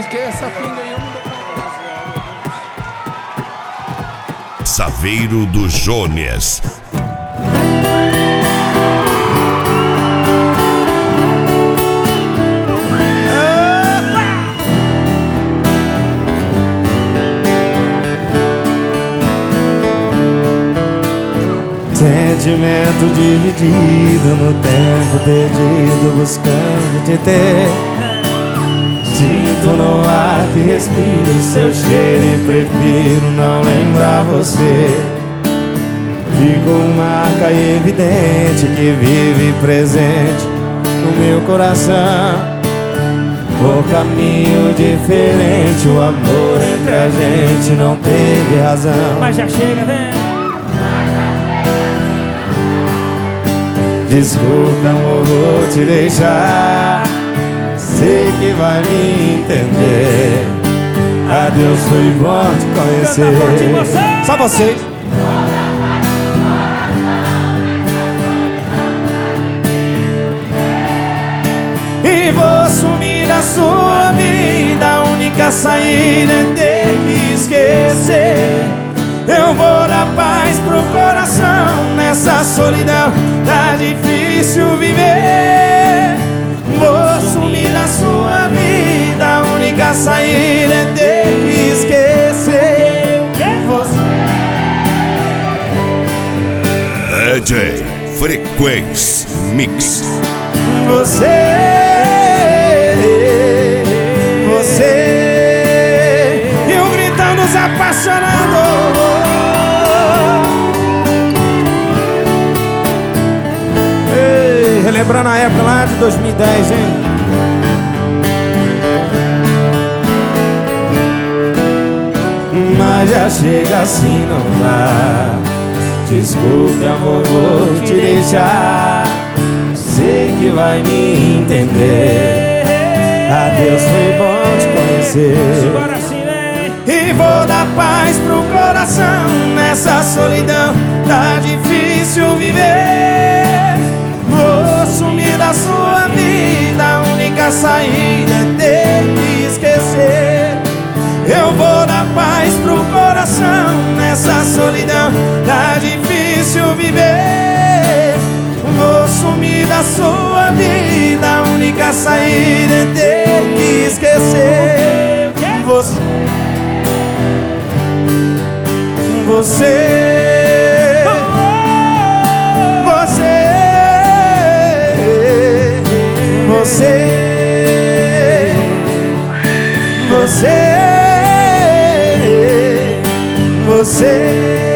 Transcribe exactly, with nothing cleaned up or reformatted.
Depois que essa pinga aí eu não dou pra... Saveiro do Jones. Sentimento dividido no tempo perdido, buscando te ter. Sinto no ar que respiro seu cheiro e prefiro não lembrar você. Fica uma marca evidente que vive presente no meu coração. Por caminho diferente, o amor entre a gente não teve razão. Mas já chega, vem. Desculpa, amor, vou te deixar. Sei que vai me entender. Adeus, foi bom te conhecer. Só você. E vou sumir da sua vida. A única saída é ter que esquecer. Eu vou dar paz pro coração. Nessa solidão tá difícil viver. Vou sumir da sua vida. A única saída é ter que esquecer. Você... D J Frequência Mix. Você, você e eu gritando, se apaixonando. Ei, relembrando a época lá de dois mil e dez, hein? Mas já chega assim, não dá. Desculpe, amor, vou te deixar. Sei que vai me entender. Adeus, foi bom te conhecer. E vou dar paz pro coração. Nessa solidão tá difícil viver. Vou sumir da sua vida. A única saída é ter que esquecer. Eu vou dar paz pro coração. Nessa solidão tá difícil viver. Vou sumir da sua vida. A única saída é ter que esquecer. Você, você, você, você, você, você.